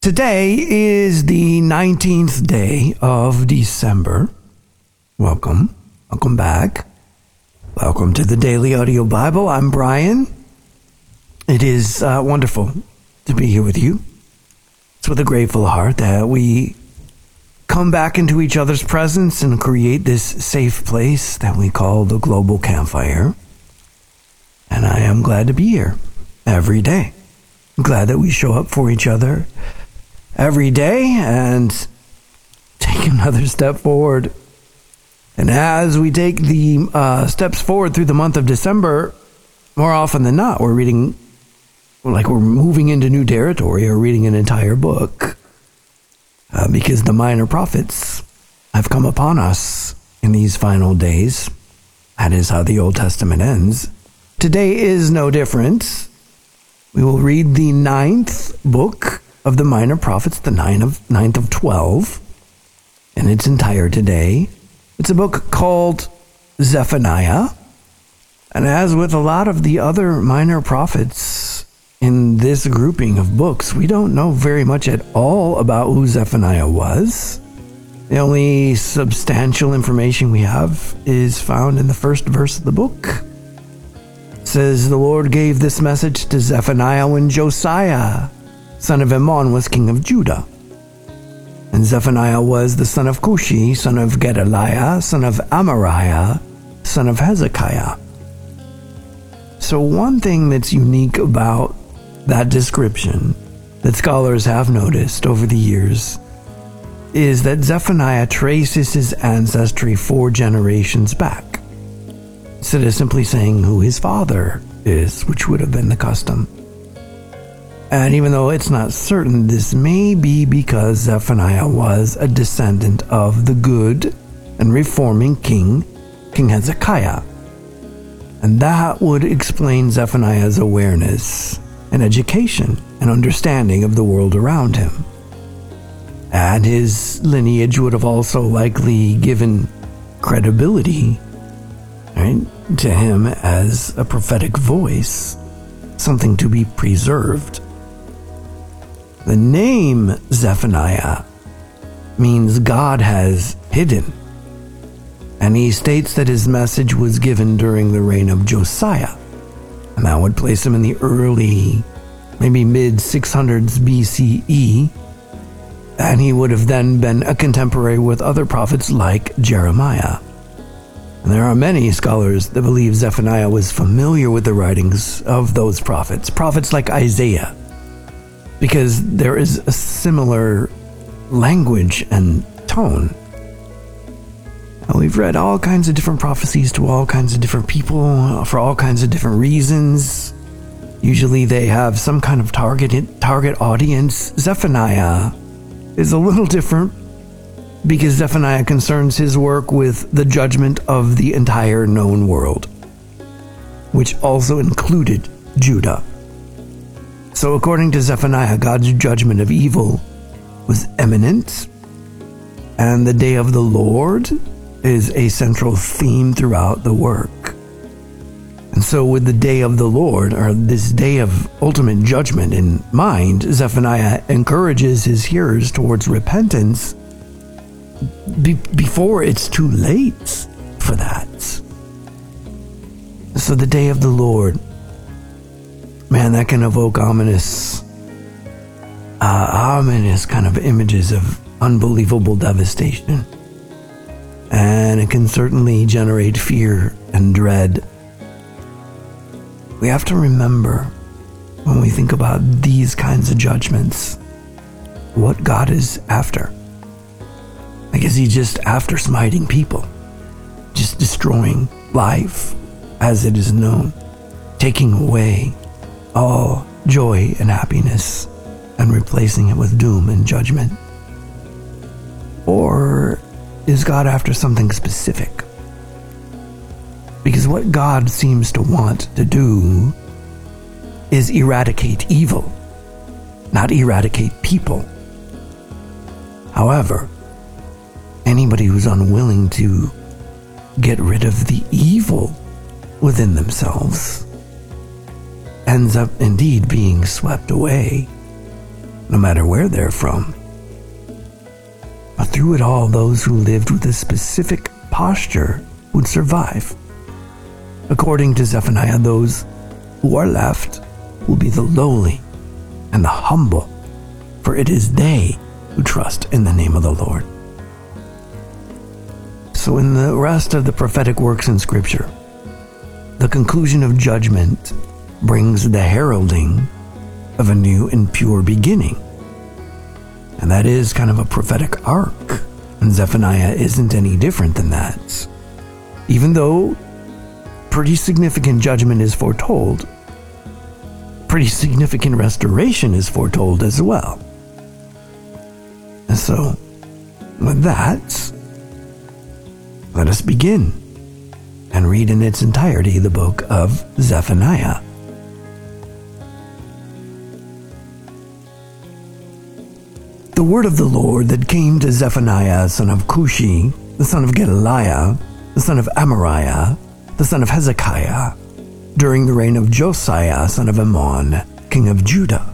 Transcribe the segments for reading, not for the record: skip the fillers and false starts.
Today is the 19th day of December. Welcome back. Welcome to the Daily Audio Bible. I'm Brian. It is wonderful to be here with you. It's with a grateful heart that we come back into each other's presence and create this safe place that we call the Global Campfire. And I am glad to be here every day. I'm glad that we show up for each other every day and take another step forward. And as we take the steps forward through the month of December, more often than not, we're reading, like we're moving into new territory or reading an entire book because the minor prophets have come upon us in these final days. That is how the Old Testament ends. Today is no different. We will read the 9th book of the minor prophets, the 9th of 12, in its entire today. It's a book called Zephaniah. And as with a lot of the other minor prophets in this grouping of books, we don't know very much at all about who Zephaniah was. The only substantial information we have is found in the first verse of the book. It says, "The Lord gave this message to Zephaniah when Josiah, son of Ammon, was king of Judah. And Zephaniah was the son of Cushi, son of Gedaliah, son of Amariah, son of Hezekiah." So one thing that's unique about that description that scholars have noticed over the years is that Zephaniah traces his ancestry 4 generations back, instead of simply saying who his father is, which would have been the custom. And even though it's not certain, this may be because Zephaniah was a descendant of the good and reforming King Hezekiah. And that would explain Zephaniah's awareness and education and understanding of the world around him. And his lineage would have also likely given credibility, right, to him as a prophetic voice, something to be preserved. The name Zephaniah means God has hidden, and he states that his message was given during the reign of Josiah, and that would place him in the early, maybe mid-600s BCE, and he would have then been a contemporary with other prophets like Jeremiah. And there are many scholars that believe Zephaniah was familiar with the writings of those prophets like Isaiah, because there is a similar language and tone. Now, we've read all kinds of different prophecies to all kinds of different people for all kinds of different reasons. Usually they have some kind of target audience. Zephaniah is a little different because Zephaniah concerns his work with the judgment of the entire known world, which also included Judah. So according to Zephaniah, God's judgment of evil was imminent, and the day of the Lord is a central theme throughout the work. And so with the day of the Lord, or this day of ultimate judgment in mind, Zephaniah encourages his hearers towards repentance before it's too late for that. So the day of the Lord, man, that can evoke ominous kind of images of unbelievable devastation. And it can certainly generate fear and dread. We have to remember, when we think about these kinds of judgments, what God is after. Like, is he just after smiting people? Just destroying life as it is known? Taking away all joy and happiness and replacing it with doom and judgment? Or is God after something specific? Because what God seems to want to do is eradicate evil, not eradicate people. However, anybody who's unwilling to get rid of the evil within themselves ends up indeed being swept away no matter where they're from. But through it all, those who lived with a specific posture would survive. According to Zephaniah, those who are left will be the lowly and the humble, for it is they who trust in the name of the Lord. So in the rest of the prophetic works in Scripture, the conclusion of judgment brings the heralding of a new and pure beginning. And that is kind of a prophetic arc. And Zephaniah isn't any different than that. Even though pretty significant judgment is foretold, pretty significant restoration is foretold as well. And so, with that, let us begin and read in its entirety the book of Zephaniah. The word of the Lord that came to Zephaniah, son of Cushi, the son of Gedaliah, the son of Amariah, the son of Hezekiah, during the reign of Josiah, son of Ammon, king of Judah.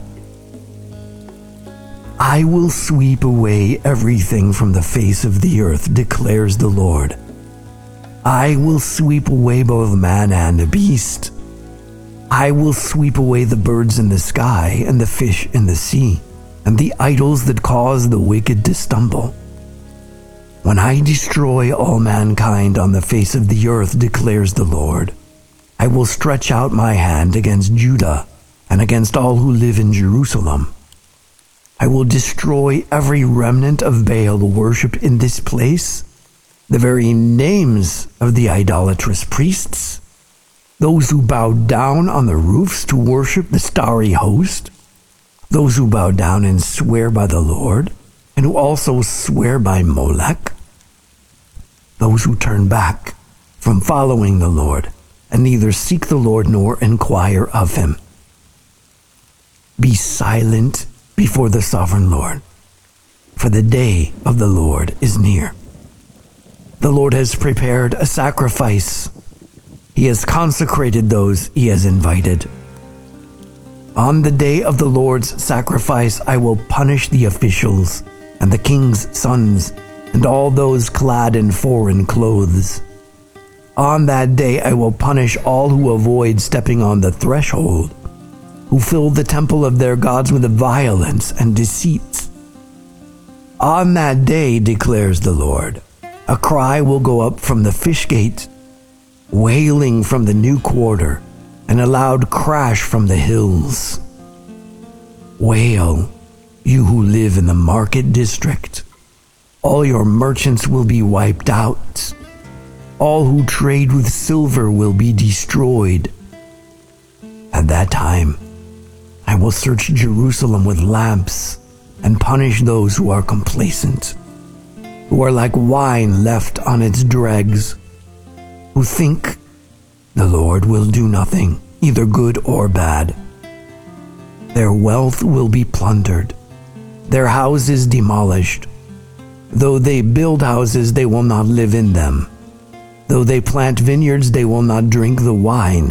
I will sweep away everything from the face of the earth, declares the Lord. I will sweep away both man and beast. I will sweep away the birds in the sky and the fish in the sea, and the idols that cause the wicked to stumble. When I destroy all mankind on the face of the earth, declares the Lord, I will stretch out my hand against Judah and against all who live in Jerusalem. I will destroy every remnant of Baal worship in this place, the very names of the idolatrous priests, those who bow down on the roofs to worship the starry host, those who bow down and swear by the Lord, and who also swear by Molech, those who turn back from following the Lord, and neither seek the Lord nor inquire of him. Be silent before the sovereign Lord, for the day of the Lord is near. The Lord has prepared a sacrifice. He has consecrated those he has invited. On the day of the Lord's sacrifice, I will punish the officials and the king's sons and all those clad in foreign clothes. On that day, I will punish all who avoid stepping on the threshold, who fill the temple of their gods with violence and deceit. On that day, declares the Lord, a cry will go up from the fish gate, wailing from the new quarter, and a loud crash from the hills. Wail, you who live in the market district. All your merchants will be wiped out. All who trade with silver will be destroyed. At that time, I will search Jerusalem with lamps and punish those who are complacent, who are like wine left on its dregs, who think the Lord will do nothing, either good or bad. Their wealth will be plundered, their houses demolished. Though they build houses, they will not live in them. Though they plant vineyards, they will not drink the wine.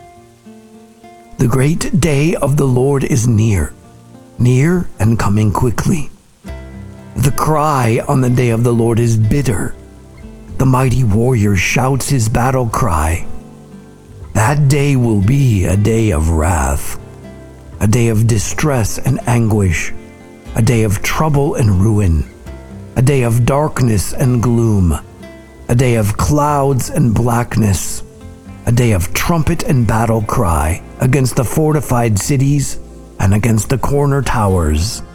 The great day of the Lord is near, near and coming quickly. The cry on the day of the Lord is bitter. The mighty warrior shouts his battle cry. That day will be a day of wrath, a day of distress and anguish, a day of trouble and ruin, a day of darkness and gloom, a day of clouds and blackness, a day of trumpet and battle cry against the fortified cities and against the corner towers.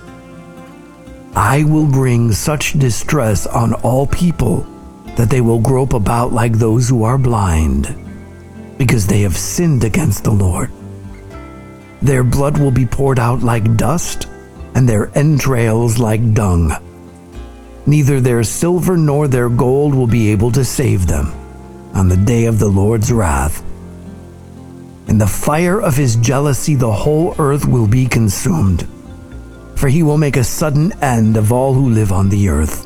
I will bring such distress on all people that they will grope about like those who are blind, because they have sinned against the Lord. Their blood will be poured out like dust, and their entrails like dung. Neither their silver nor their gold will be able to save them on the day of the Lord's wrath. In the fire of his jealousy, the whole earth will be consumed, for he will make a sudden end of all who live on the earth.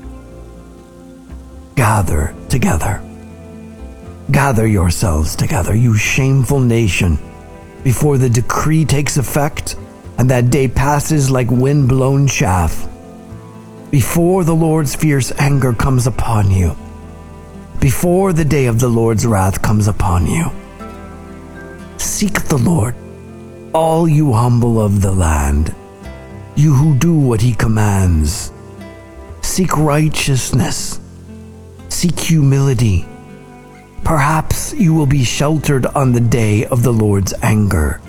Gather together. Gather yourselves together, you shameful nation, before the decree takes effect and that day passes like wind-blown chaff. Before the Lord's fierce anger comes upon you, before the day of the Lord's wrath comes upon you. Seek the Lord, all you humble of the land, you who do what he commands. Seek righteousness, seek humility. Perhaps you will be sheltered on the day of the Lord's anger.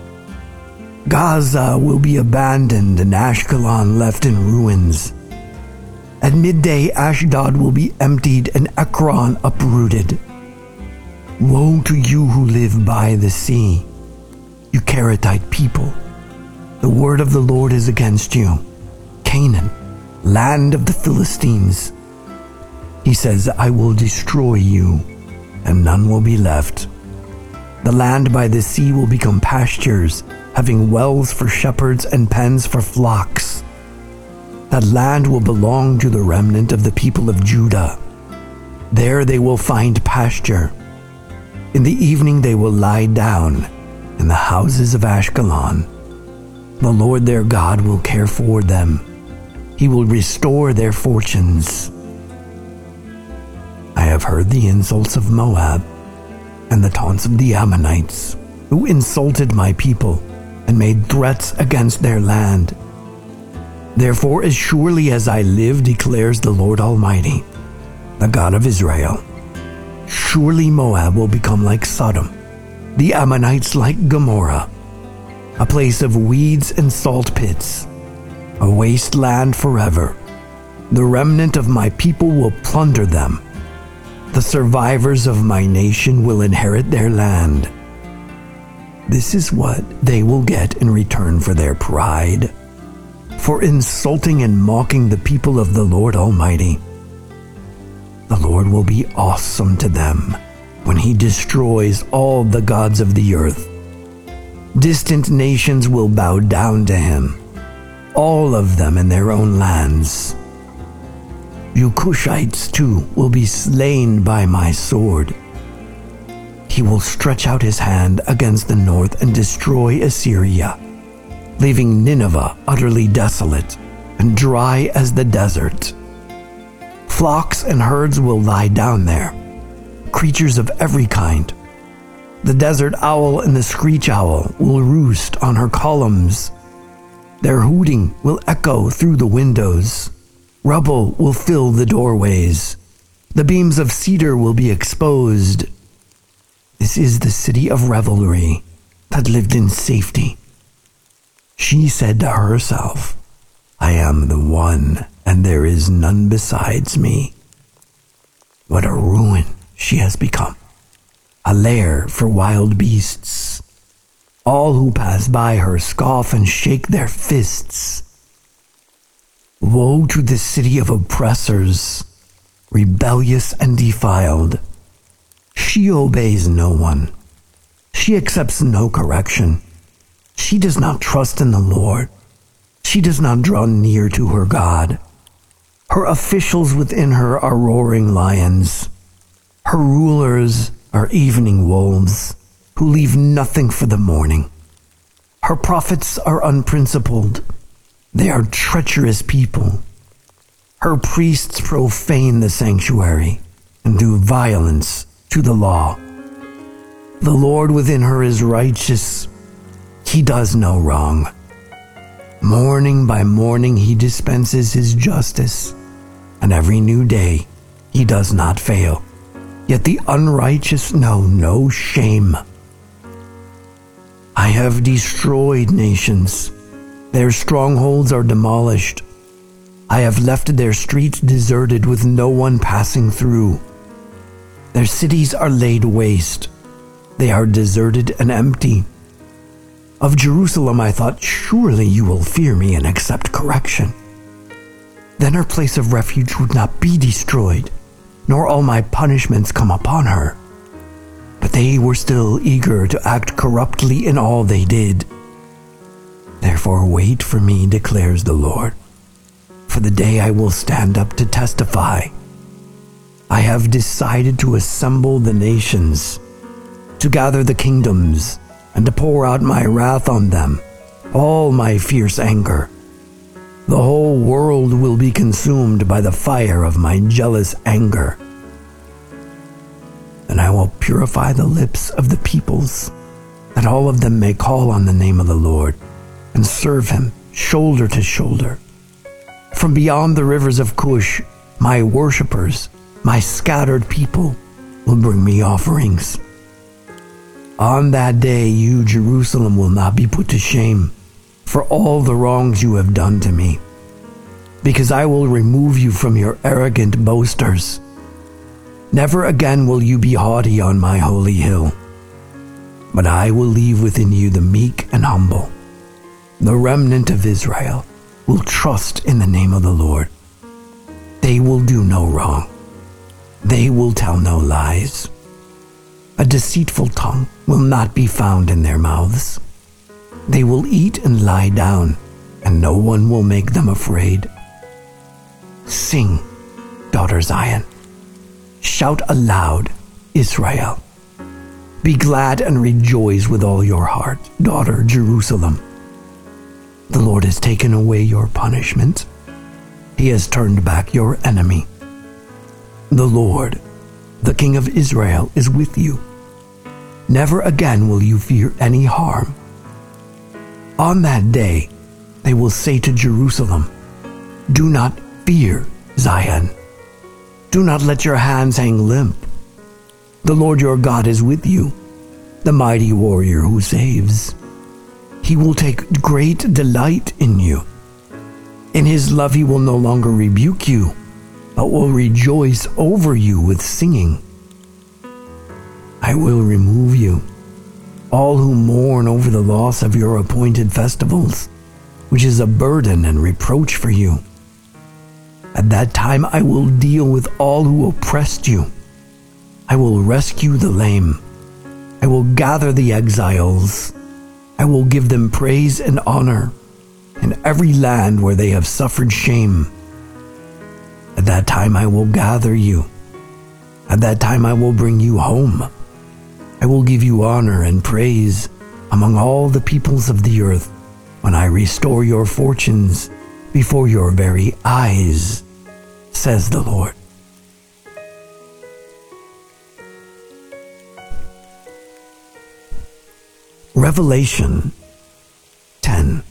Gaza will be abandoned and Ashkelon left in ruins. At midday, Ashdod will be emptied and Ekron uprooted. Woe to you who live by the sea, you Keretite people. The word of the Lord is against you, Canaan, land of the Philistines. He says, I will destroy you, and none will be left. The land by the sea will become pastures, having wells for shepherds and pens for flocks. That land will belong to the remnant of the people of Judah. There they will find pasture. In the evening they will lie down in the houses of Ashkelon. The Lord their God will care for them. He will restore their fortunes. I have heard the insults of Moab and the taunts of the Ammonites, who insulted my people and made threats against their land. Therefore, as surely as I live, declares the Lord Almighty, the God of Israel, surely Moab will become like Sodom, the Ammonites like Gomorrah, a place of weeds and salt pits, a wasteland forever. The remnant of my people will plunder them. The survivors of my nation will inherit their land. This is what they will get in return for their pride, for insulting and mocking the people of the Lord Almighty. The Lord will be awesome to them when he destroys all the gods of the earth. Distant nations will bow down to him, all of them in their own lands. You Cushites too will be slain by my sword. He will stretch out his hand against the north and destroy Assyria, leaving Nineveh utterly desolate and dry as the desert. Flocks and herds will lie down there, creatures of every kind. The desert owl and the screech owl will roost on her columns. Their hooting will echo through the windows. Rubble will fill the doorways. The beams of cedar will be exposed. This is the city of revelry that lived in safety. She said to herself, I am the one, and there is none besides me. What a ruin she has become, a lair for wild beasts. All who pass by her scoff and shake their fists. Woe to the city of oppressors, rebellious and defiled. She obeys no one. She accepts no correction. She does not trust in the Lord. She does not draw near to her God. Her officials within her are roaring lions. Her rulers are evening wolves who leave nothing for the morning. Her prophets are unprincipled. They are treacherous people. Her priests profane the sanctuary and do violence to the law. The Lord within her is righteous. He does no wrong. Morning by morning he dispenses his justice, and every new day he does not fail. Yet the unrighteous know no shame. I have destroyed nations. Their strongholds are demolished. I have left their streets deserted with no one passing through. Their cities are laid waste. They are deserted and empty. Of Jerusalem I thought, surely you will fear me and accept correction. Then her place of refuge would not be destroyed, nor all my punishments come upon her. But they were still eager to act corruptly in all they did. Therefore wait for me, declares the Lord, for the day I will stand up to testify. I have decided to assemble the nations, to gather the kingdoms, and to pour out my wrath on them. all my fierce anger. The whole world will be consumed by the fire of my jealous anger. And I will purify the lips of the peoples, that all of them may call on the name of the Lord and serve him shoulder to shoulder. From beyond the rivers of Cush, my worshippers, my scattered people, will bring me offerings. On that day, you, Jerusalem, will not be put to shame for all the wrongs you have done to me, because I will remove you from your arrogant boasters. Never again will you be haughty on my holy hill, but I will leave within you the meek and humble. The remnant of Israel will trust in the name of the Lord. They will do no wrong. They will tell no lies. A deceitful tongue will not be found in their mouths. They will eat and lie down, and no one will make them afraid. Sing, daughter Zion. Shout aloud, Israel. Be glad and rejoice with all your heart, daughter Jerusalem. The Lord has taken away your punishment. He has turned back your enemy. The Lord, the King of Israel, is with you. Never again will you fear any harm. On that day, they will say to Jerusalem, do not fear, Zion. Do not let your hands hang limp. The Lord your God is with you, the mighty warrior who saves. He will take great delight in you. In his love he will no longer rebuke you, but will rejoice over you with singing. I will remove you, all who mourn over the loss of your appointed festivals, which is a burden and reproach for you. At that time I will deal with all who oppressed you. I will rescue the lame. I will gather the exiles. I will give them praise and honor in every land where they have suffered shame. At that time I will gather you. At that time I will bring you home. I will give you honor and praise among all the peoples of the earth when I restore your fortunes before your very eyes, says the Lord. Revelation 10.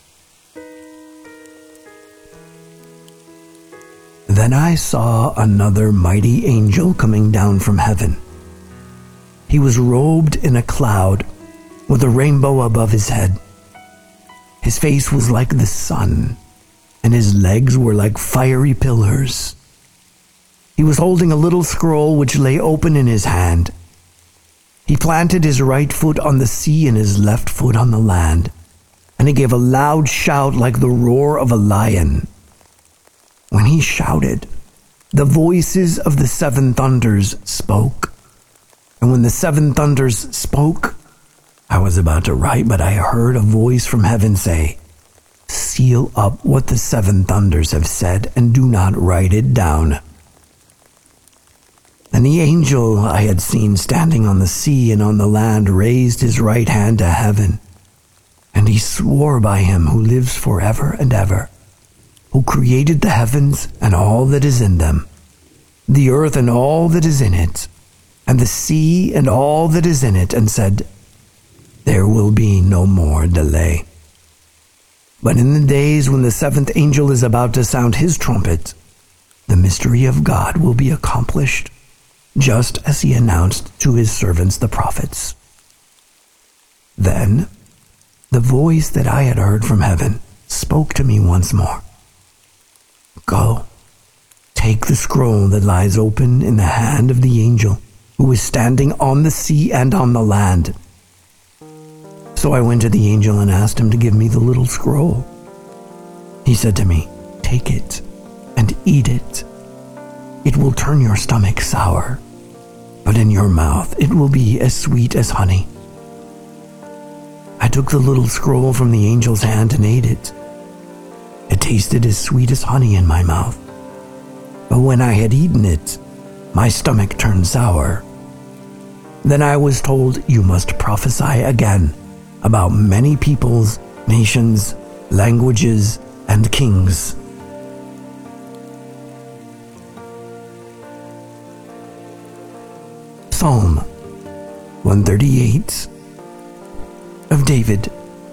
Then I saw another mighty angel coming down from heaven. He was robed in a cloud with a rainbow above his head. His face was like the sun, and his legs were like fiery pillars. He was holding a little scroll which lay open in his hand. He planted his right foot on the sea and his left foot on the land, and he gave a loud shout like the roar of a lion. When he shouted, the voices of the seven thunders spoke. And when the seven thunders spoke, I was about to write, but I heard a voice from heaven say, seal up what the seven thunders have said and do not write it down. And the angel I had seen standing on the sea and on the land raised his right hand to heaven, and he swore by him who lives forever and ever, who created the heavens and all that is in them, the earth and all that is in it, and the sea and all that is in it, and said, there will be no more delay. But in the days when the seventh angel is about to sound his trumpet, the mystery of God will be accomplished, just as he announced to his servants the prophets. Then the voice that I had heard from heaven spoke to me once more. Go, take the scroll that lies open in the hand of the angel who is standing on the sea and on the land. So I went to the angel and asked him to give me the little scroll. He said to me, take it and eat it. It will turn your stomach sour, but in your mouth it will be as sweet as honey. I took the little scroll from the angel's hand and ate it. It tasted as sweet as honey in my mouth. But when I had eaten it, my stomach turned sour. Then I was told, you must prophesy again about many peoples nations, languages, and kings. Psalm 138 of David.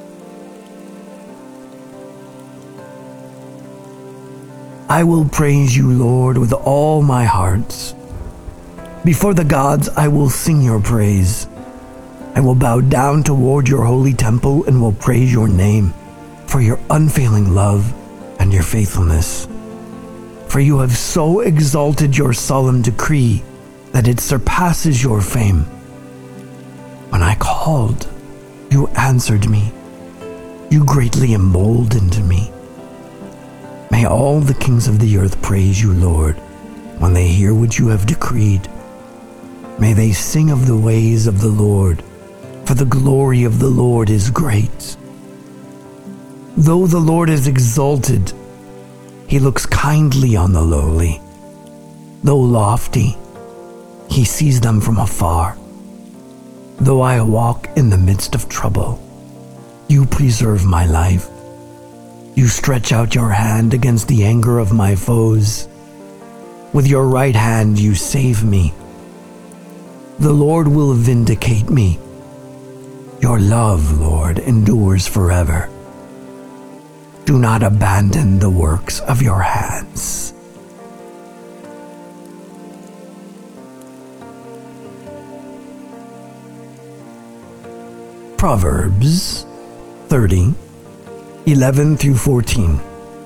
I will praise you, Lord, with all my heart. Before the gods, I will sing your praise. I will bow down toward your holy temple and will praise your name for your unfailing love and your faithfulness. For you have so exalted your solemn decree that it surpasses your fame. When I called, you answered me. You greatly emboldened me. May all the kings of the earth praise you, Lord, when they hear what you have decreed. May they sing of the ways of the Lord, for the glory of the Lord is great. Though the Lord is exalted, he looks kindly on the lowly. Though lofty, he sees them from afar. Though I walk in the midst of trouble, you preserve my life. You stretch out your hand against the anger of my foes. With your right hand you save me. The Lord will vindicate me. Your love, Lord, endures forever. Do not abandon the works of your hands. Proverbs 30, 11 through 14.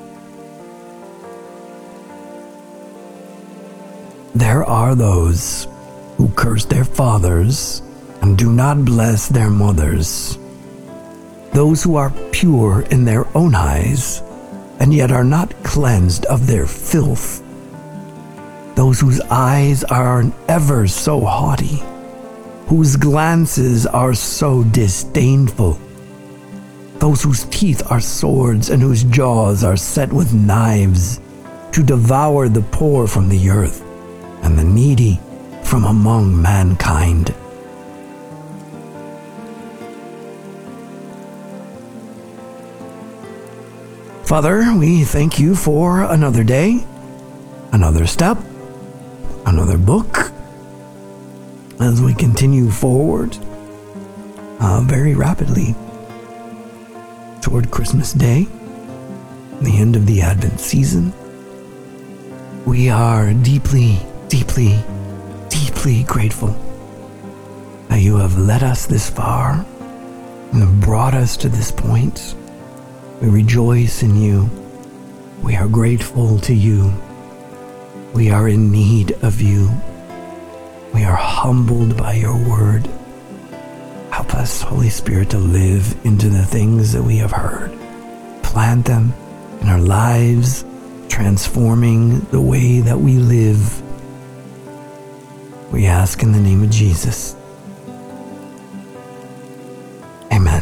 There are those who curse their fathers and do not bless their mothers. Those who are pure in their own eyes and yet are not cleansed of their filth. Those whose eyes are ever so haughty, whose glances are so disdainful. Those whose teeth are swords and whose jaws are set with knives, to devour the poor from the earth and the needy from among mankind. Father, we thank you for another day, another step, another book, as we continue forward very rapidly toward Christmas Day, the end of the Advent season. We are deeply, deeply, deeply grateful that you have led us this far and have brought us to this point. We rejoice in you. We are grateful to you. We are in need of you. We are humbled by your word. Help us, Holy Spirit, to live into the things that we have heard. Plant them in our lives, transforming the way that we live. We ask in the name of Jesus. Amen.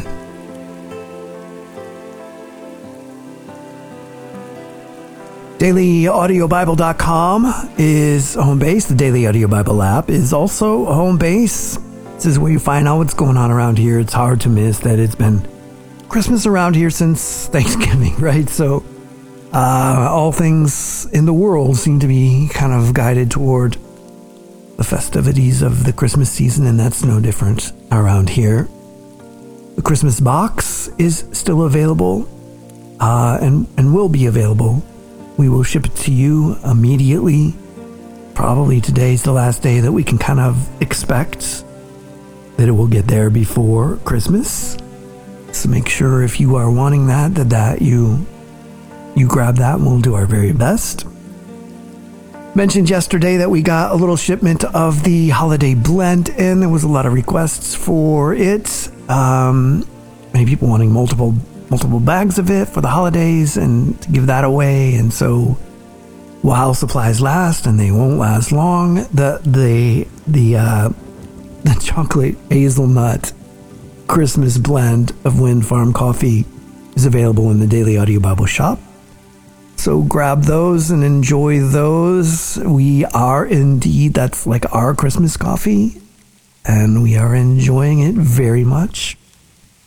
DailyAudioBible.com is home base. The Daily Audio Bible app is also home base. This is where you find out what's going on around here. It's hard to miss that it's been Christmas around here since Thanksgiving, right? So all things in the world seem to be kind of guided toward the festivities of the Christmas season, and that's no different around here. The Christmas box is still available and will be available. We will ship it to you immediately. Probably today's the last day that we can kind of expect that it will get there before Christmas. So make sure if you are wanting that you grab that, and we'll do our very best. Mentioned yesterday that we got a little shipment of the holiday blend in. There was a lot of requests for it. Many people wanting multiple bags of it for the holidays and to give that away. And so while supplies last, and they won't last long, the chocolate hazelnut Christmas blend of Wind Farm Coffee is available in the Daily Audio Bible shop. So grab those and enjoy those. We are indeed, that's like our Christmas coffee, and we are enjoying it very much.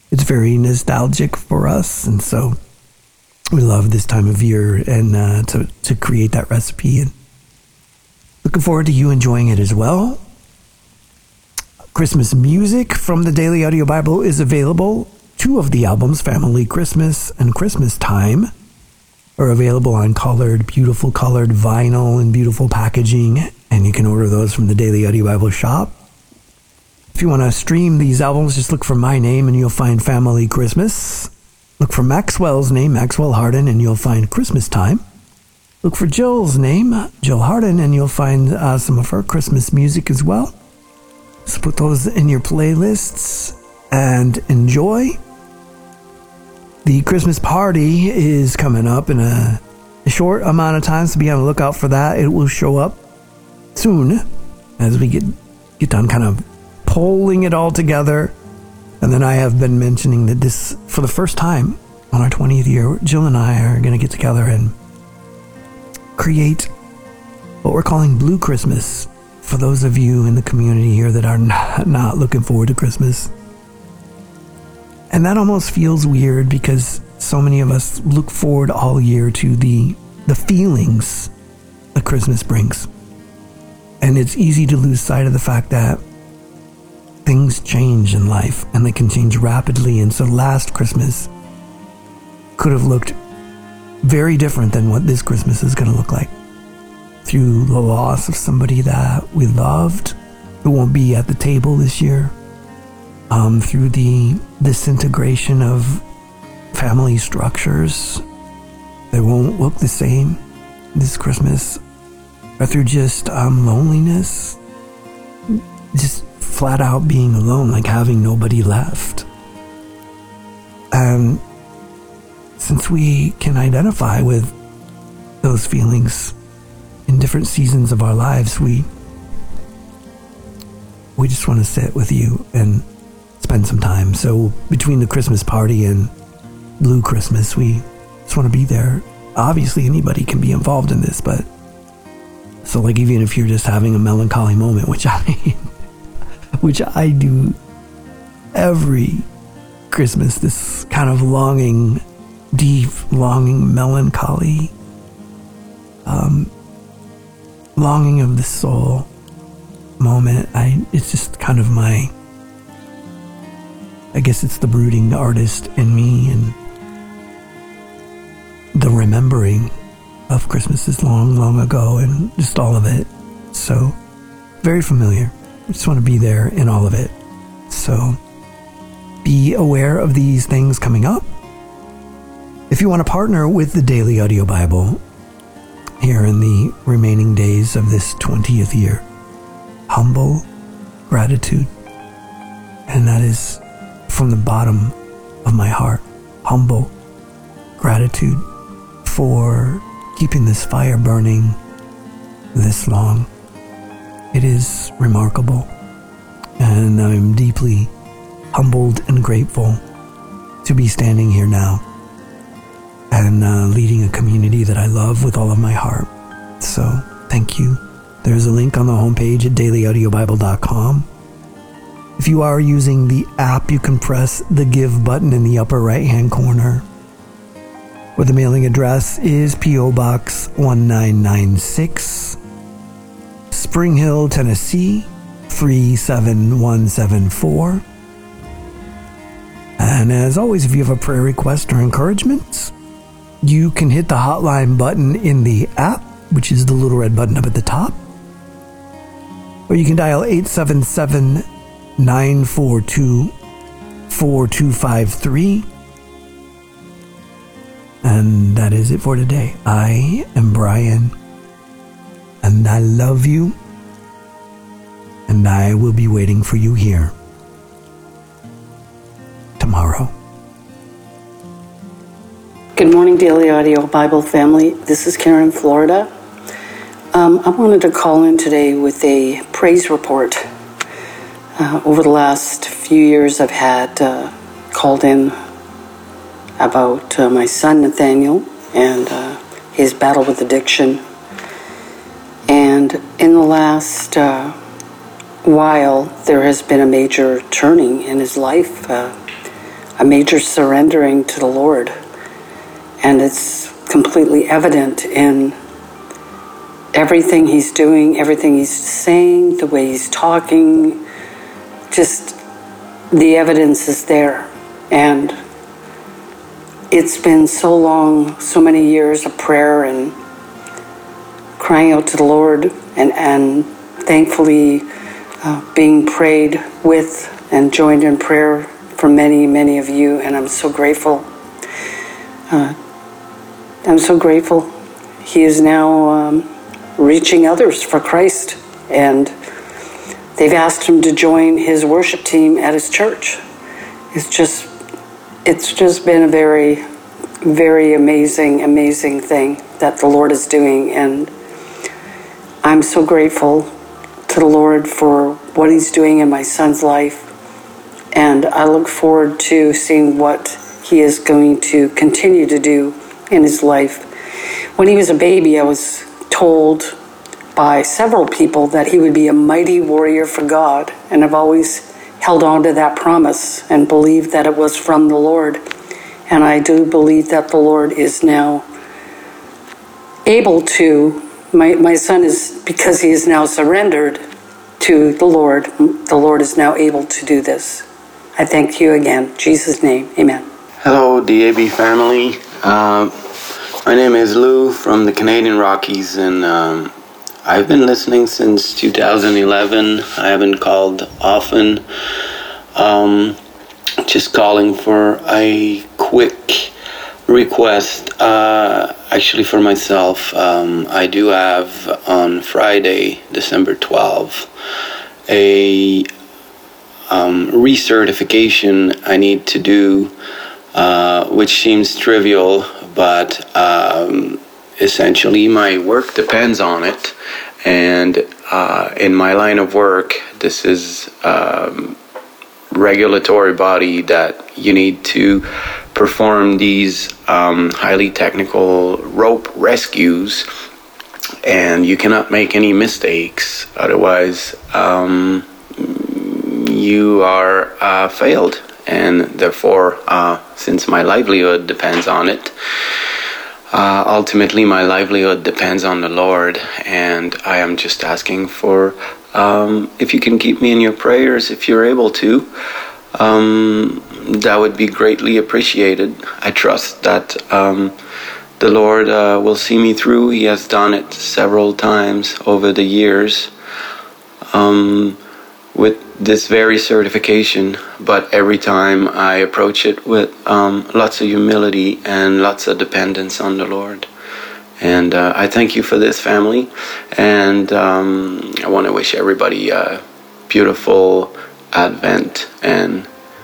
It's very nostalgic for us, and so we love this time of year and to create that recipe. And looking forward to you enjoying it as well. Christmas music from the Daily Audio Bible is available. 2 of the albums, Family Christmas and Christmas Time, are available on beautiful colored vinyl and beautiful packaging, and you can order those from the Daily Audio Bible shop. If you want to stream these albums, just look for my name and you'll find Family Christmas. Look for Maxwell's name, Maxwell Hardin, and you'll find Christmas Time. Look for Jill's name, Jill Hardin, and you'll find some of her Christmas music as well. So put those in your playlists and enjoy. The Christmas party is coming up in a short amount of time, so be on the lookout for that. It will show up soon as we get done kind of pulling it all together. And then I have been mentioning that this, for the first time on our 20th year, Jill and I are going to get together and create what we're calling Blue Christmas for those of you in the community here that are not looking forward to Christmas. And that almost feels weird because so many of us look forward all year to the feelings that Christmas brings. And it's easy to lose sight of the fact that things change in life and they can change rapidly. And so last Christmas could have looked very different than what this Christmas is going to look like. Through the loss of somebody that we loved who won't be at the table this year. Through the disintegration of family structures that won't look the same this Christmas, or through just loneliness, just flat out being alone, like having nobody left. And since we can identify with those feelings in different seasons of our lives, we just want to sit with you and spend some time. So between the Christmas party and Blue Christmas, we just want to be there. Obviously anybody can be involved in this, but so like even if you're just having a melancholy moment, which I do every Christmas, this kind of longing, deep longing, melancholy, longing of the soul moment. It's just kind of I guess it's the brooding artist in me and the remembering of Christmases long, long ago and just all of it. So very familiar. I just want to be there in all of it. So be aware of these things coming up. If you want to partner with the Daily Audio Bible here in the remaining days of this 20th year, humble gratitude. And that is from the bottom of my heart, humble gratitude for keeping this fire burning this long. It is remarkable, and I'm deeply humbled and grateful to be standing here now and leading a community that I love with all of my heart. So thank you. There's a link on the homepage at dailyaudiobible.com. If you are using the app, you can press the Give button in the upper right-hand corner. Where the mailing address is P.O. Box 1996, Spring Hill, Tennessee 37174. And as always, if you have a prayer request or encouragement, you can hit the hotline button in the app, which is the little red button up at the top. Or you can dial 877-942-4253. And that is it for today. I am Brian, and I love you, and I will be waiting for you here tomorrow. Good morning, Daily Audio Bible family. This is Karen, Florida. I wanted to call in today with a praise report. Over the last few years, I've had called in about my son Nathaniel and his battle with addiction. And in the last while, there has been a major turning in his life. a major surrendering to the Lord. And it's completely evident in everything he's doing, everything he's saying, the way he's talking. Just the evidence is there. And it's been so long, so many years of prayer and crying out to the Lord, and thankfully being prayed with and joined in prayer for many, many of you, and I'm so grateful. I'm so grateful. He is now reaching others for Christ, and they've asked him to join his worship team at his church. It's just been a very, very amazing thing that the Lord is doing, and I'm so grateful to the Lord for what he's doing in my son's life, and I look forward to seeing what he is going to continue to do in his life. When he was a baby, I was told by several people that he would be a mighty warrior for God, and I've always held on to that promise and believed that it was from the Lord. And I do believe that the Lord is now able to, my son is, because he is now surrendered to the Lord is now able to do this. I thank you again. In Jesus' name, amen. Hello, DAB family. My name is Lou from the Canadian Rockies, and I've been listening since 2011. I haven't called often. Just calling for a quick request, actually for myself. I do have on Friday, December 12th, a recertification I need to do, which seems trivial, but essentially my work depends on it. And in my line of work, this is regulatory body that you need to perform these highly technical rope rescues, and you cannot make any mistakes, otherwise you are failed. And therefore, since my livelihood depends on it, ultimately my livelihood depends on the Lord, and I am just asking for if you can keep me in your prayers, if you're able to. That would be greatly appreciated. I trust that the Lord will see me through. He has done it several times over the years with this very certification, but every time I approach it with lots of humility and lots of dependence on the Lord. And I thank you for this, family, and I want to wish everybody a beautiful Advent and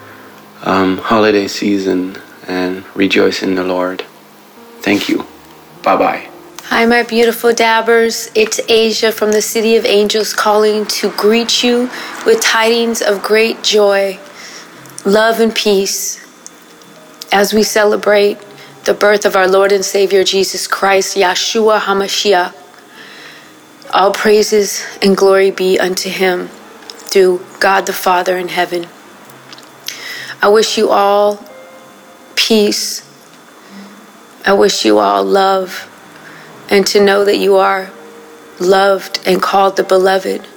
holiday season, and rejoice in the Lord. Thank you. Bye-bye. Hi, my beautiful dabbers. It's Asia from the City of Angels calling to greet you with tidings of great joy, love, and peace as we celebrate the birth of our Lord and Savior Jesus Christ, Yeshua HaMashiach. All praises and glory be unto him through God the Father in heaven. I wish you all peace. I wish you all love, and to know that you are loved and called the beloved.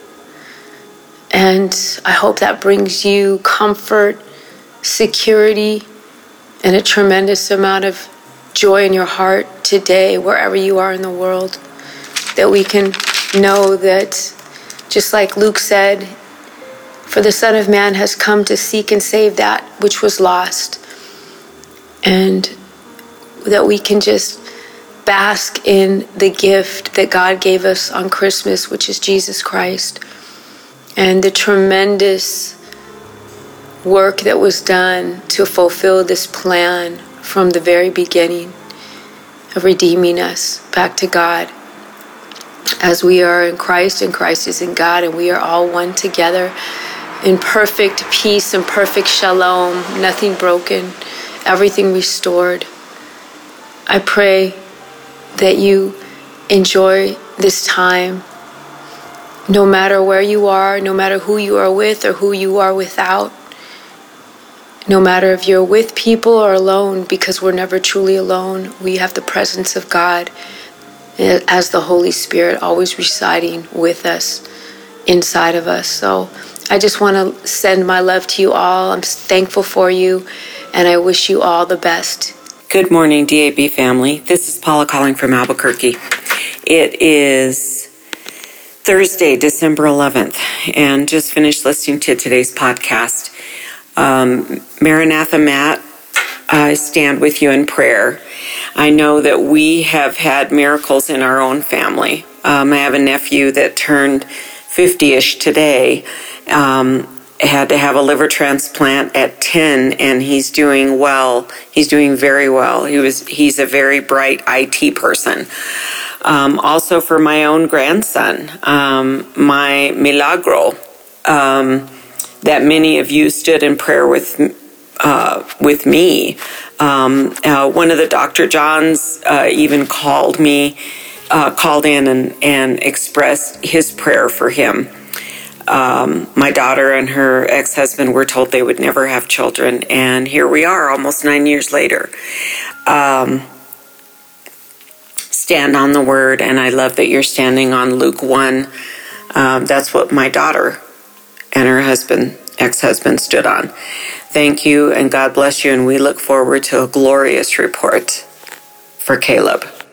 And I hope that brings you comfort, security, and a tremendous amount of joy in your heart today, wherever you are in the world, that we can know that, just like Luke said, for the Son of Man has come to seek and save that which was lost. And that we can just bask in the gift that God gave us on Christmas, which is Jesus Christ, and the tremendous work that was done to fulfill this plan from the very beginning of redeeming us back to God. As we are in Christ and Christ is in God, and we are all one together in perfect peace and perfect shalom, nothing broken, everything restored. I pray that you enjoy this time, no matter where you are, no matter who you are with or who you are without. No matter if you're with people or alone, because we're never truly alone, we have the presence of God as the Holy Spirit always residing with us, inside of us. So I just want to send my love to you all. I'm thankful for you, and I wish you all the best. Good morning, DAB family. This is Paula calling from Albuquerque. It is Thursday, December 11th, and just finished listening to today's podcast. Maranatha Matt, I stand with you in prayer. I know that we have had miracles in our own family. I have a nephew that turned 50-ish today, had to have a liver transplant at 10, and he's doing well. He's doing very well. He's a very bright IT person. Also for my own grandson, my Milagro, that many of you stood in prayer with me. One of the Dr. Johns even called in and expressed his prayer for him. My daughter and her ex-husband were told they would never have children, and here we are almost 9 years later. Stand on the word, and I love that you're standing on Luke 1. That's what my daughter and her ex-husband stood on. Thank you, and God bless you, and we look forward to a glorious report for Caleb.